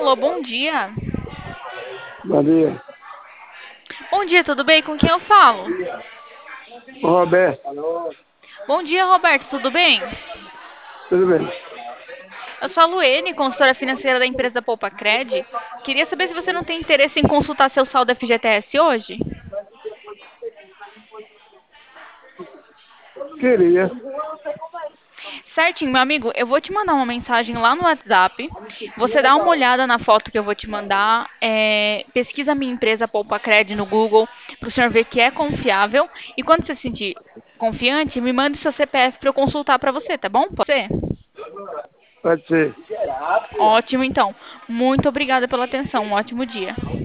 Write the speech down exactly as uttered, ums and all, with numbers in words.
Alô, bom dia. Maria. Bom dia, tudo bem? Com quem eu falo? Ô, Roberto, Bom dia, Roberto, tudo bem? tudo bem? Eu sou a Luene, consultora financeira da empresa Poupa Cred. Queria saber se você não tem interesse em consultar seu saldo F G T S hoje. Queria. Certinho, meu amigo, eu vou te mandar uma mensagem lá no WhatsApp. Você dá uma olhada na foto que eu vou te mandar. É, pesquisa minha empresa Poupa Cred no Google para o senhor ver que é confiável. E quando você se sentir confiante, me mande seu C P F para eu consultar para você, tá bom? Pode ser? Pode ser. Ótimo, então. Muito obrigada pela atenção. Um ótimo dia.